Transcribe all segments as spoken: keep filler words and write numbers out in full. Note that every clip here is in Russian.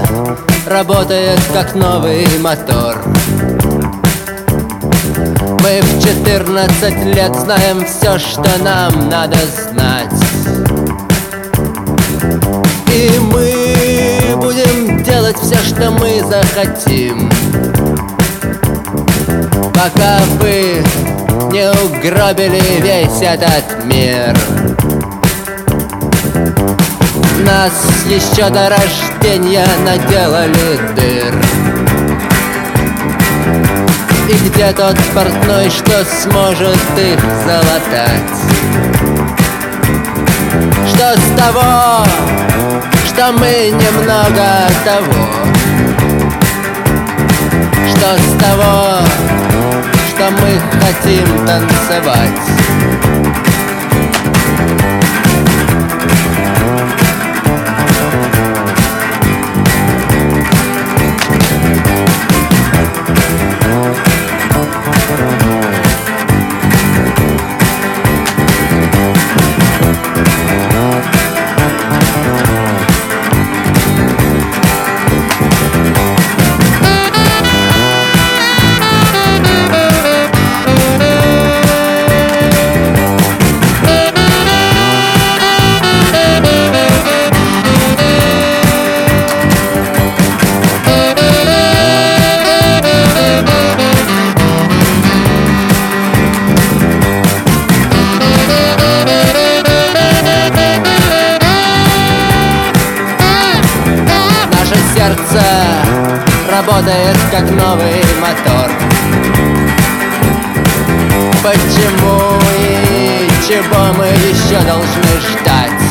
работает как новый мотор. Мы в четырнадцать лет знаем все, что нам надо знать. И мы будем делать все, что мы захотим, пока вы не угробили весь этот мир. Нас еще до рождения наделали дыр. И где тот портной, что сможет их залатать? Что с того, что мы немного того? Что с того, что мы хотим танцевать? Сердце работает как новый мотор. Почему и чего мы еще должны ждать?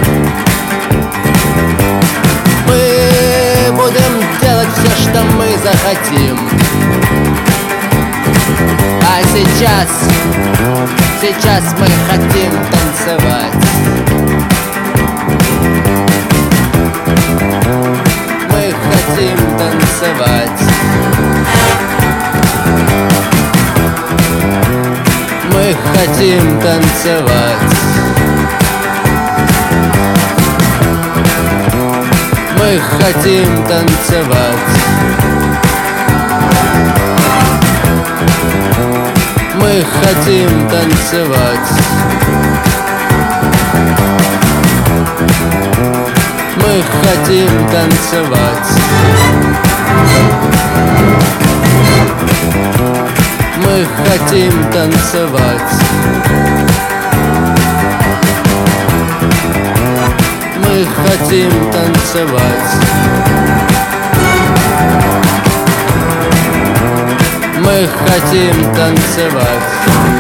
Мы будем делать все, что мы захотим. А сейчас, сейчас мы хотим танцевать. Мы хотим танцевать. Мы хотим танцевать. Мы хотим танцевать. Мы хотим танцевать. Мы хотим танцевать. Мы хотим танцевать. Мы хотим танцевать. Мы хотим танцевать.